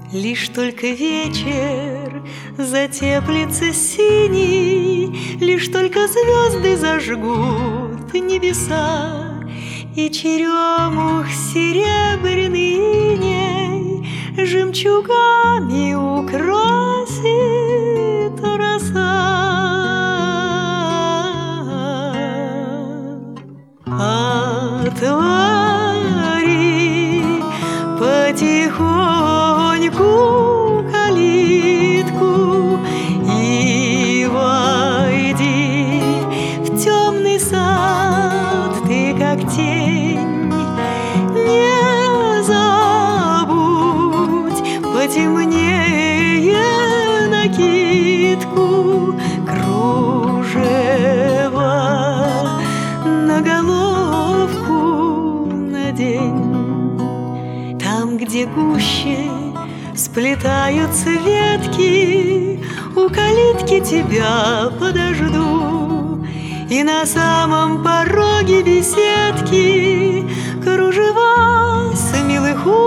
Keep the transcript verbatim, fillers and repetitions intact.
Лишь только вечер затеплится синий, лишь только звезды зажгут небеса, и черемух серебряный иней жемчугами украсит роса. Отвори потихоньку калитку и войди в темный сад, ты как тень. Не забудь потемнее накидку, кружева на головку надень. Там, где гуще сплетаются ветки, у калитки тебя подожду, и на самом пороге беседки кружева с милых